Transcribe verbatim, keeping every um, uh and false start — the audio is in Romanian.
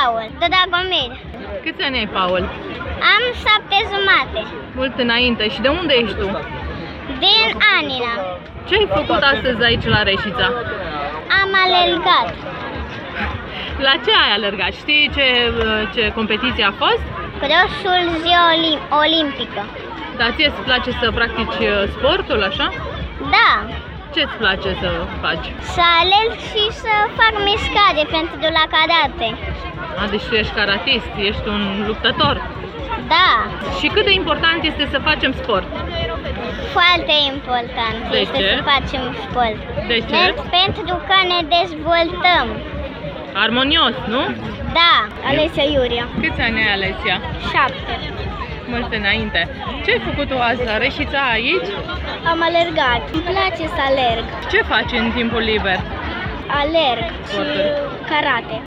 Paul, de Dragomir. Câți ani ai, Paul? Am șapte jumate. Mult înainte. Și de unde ești tu? Din Anina. Ce ai făcut astăzi aici la Reșița? Am alergat. La ce ai alergat? Știi ce, ce competiție a fost? Crossul zi olim olimpică. Dar ție îți place să practici sportul, așa? Da. Ce-ți place să faci? Să alerg și să fac mișcare pentru la karate. A, deci tu ești karatist, ești un luptător. Da. Și cât de important este să facem sport? Foarte important De este ce? să facem sport. De ce? Pentru că ne dezvoltăm. Armonios, nu? Da. Alesia Iuria. Câți ani ai, Alesia? Șapte. Mult înainte. Ce ai făcut tu azi la Reșița aici? Am alergat. Îmi place să alerg. Ce faci în timpul liber? Alerg și Sporturi. karate.